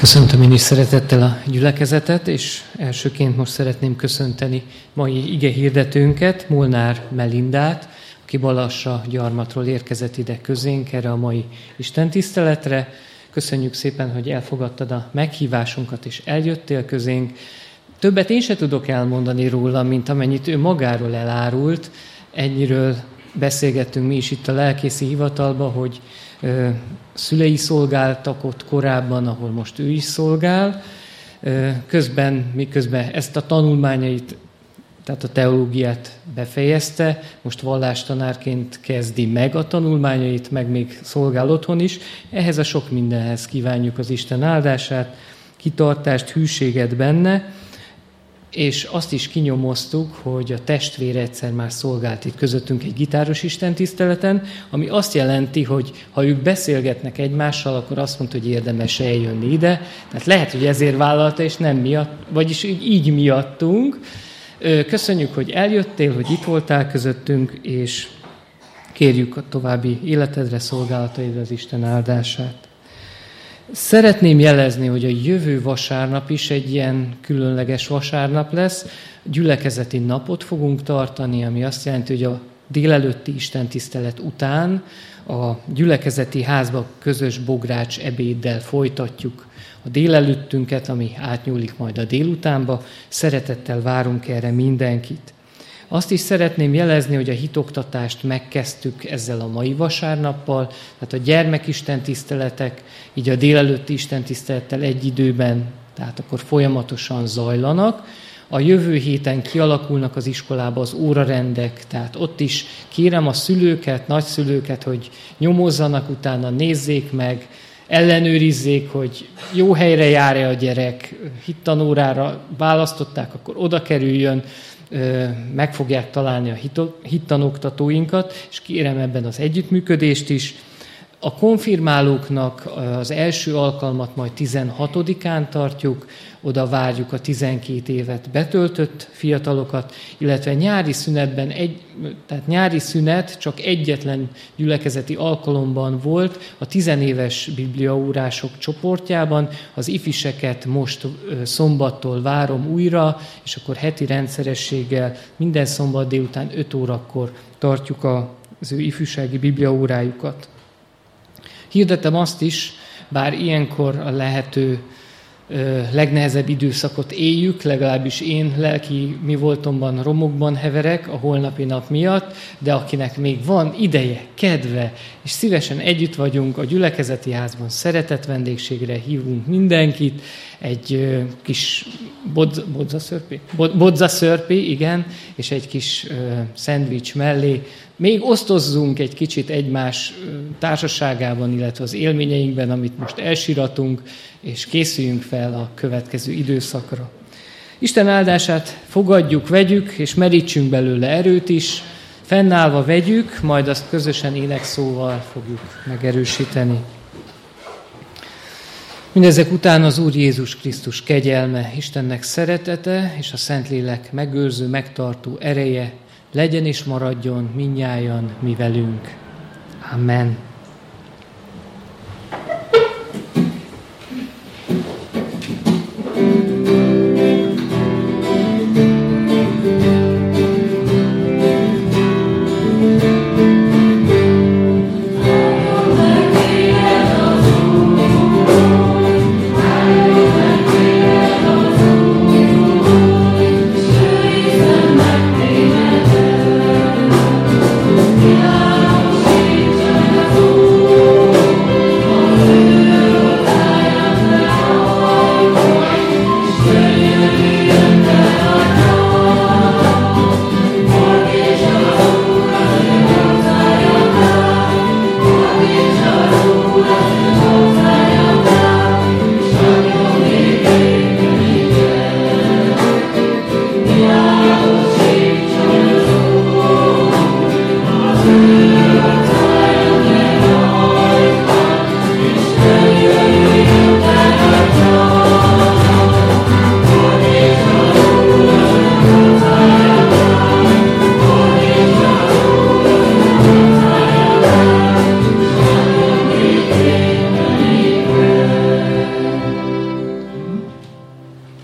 Köszöntöm én is szeretettel a gyülekezetet, és elsőként most szeretném köszönteni mai ige hirdetőnket, Molnár Melindát, aki Balassa gyarmatról érkezett ide közénk erre a mai istentiszteletre. Köszönjük szépen, hogy elfogadtad a meghívásunkat, és eljöttél közénk. Többet én se tudok elmondani róla, mint amennyit ő magáról elárult. Ennyiről beszélgettünk mi is itt a lelkészi hivatalban, hogy ö, szülei szolgáltak ott korábban, ahol most ő is szolgál. Ö, közben, miközben ezt a tanulmányait, tehát a teológiát befejezte, most vallástanárként kezdi meg a tanulmányait, meg még szolgál otthon is. Ehhez a sok mindenhez kívánjuk az Isten áldását, kitartást, hűséget benne, és azt is kinyomoztuk, hogy a testvére egyszer már szolgált itt közöttünk egy gitáros istentiszteleten, ami azt jelenti, hogy ha ők beszélgetnek egymással, akkor azt mondta, hogy érdemes eljönni ide. Tehát lehet, hogy ezért vállalta, és nem miatt, vagyis így miattunk. Köszönjük, hogy eljöttél, hogy itt voltál közöttünk, és kérjük a további életedre, szolgálataidra az Isten áldását. Szeretném jelezni, hogy a jövő vasárnap is egy ilyen különleges vasárnap lesz. Gyülekezeti napot fogunk tartani, ami azt jelenti, hogy a délelőtti istentisztelet után a gyülekezeti házba közös bogrács ebéddel folytatjuk a délelőttünket, ami átnyúlik majd a délutánba. Szeretettel várunk erre mindenkit. Azt is szeretném jelezni, hogy a hitoktatást megkezdtük ezzel a mai vasárnappal, tehát a gyermekistentiszteletek, így a délelőtti istentisztelettel egy időben, tehát akkor folyamatosan zajlanak. A jövő héten kialakulnak az iskolába az órarendek, tehát ott is kérem a szülőket, nagyszülőket, hogy nyomozzanak utána, nézzék meg, ellenőrizzék, hogy jó helyre jár-e a gyerek, hittanórára választották, akkor oda kerüljön, meg fogják találni a hittanoktatóinkat, és kérem ebben az együttműködést is. A konfirmálóknak az első alkalmat majd tizenhatodikán tartjuk, oda várjuk a tizenkét évet betöltött fiatalokat, illetve nyári szünetben, egy, tehát nyári szünet csak egyetlen gyülekezeti alkalomban volt a tizenéves bibliaórások csoportjában. Az ifiseket most szombattól várom újra, és akkor heti rendszerességgel minden szombat délután öt órakor tartjuk az ő ifjúsági bibliaórájukat. Hirdetem azt is, bár ilyenkor a lehető ö, legnehezebb időszakot éljük, legalábbis én lelki mi voltomban romokban heverek a holnapi nap miatt, de akinek még van ideje, kedve, és szívesen együtt vagyunk a gyülekezeti házban, szeretett vendégségre hívunk mindenkit, egy ö, kis bodza, bodzaszörpi, bod, bodzaszörpi, igen, és egy kis ö, szendvics mellé. Még osztozzunk egy kicsit egymás társaságában, illetve az élményeinkben, amit most elsíratunk, és készüljünk fel a következő időszakra. Isten áldását fogadjuk, vegyük, és merítsünk belőle erőt is. Fennállva vegyük, majd azt közösen énekszóval fogjuk megerősíteni. Mindezek után az Úr Jézus Krisztus kegyelme, Istennek szeretete és a Szentlélek megőrző, megtartó ereje legyen és maradjon mindnyájan mi velünk. Amen.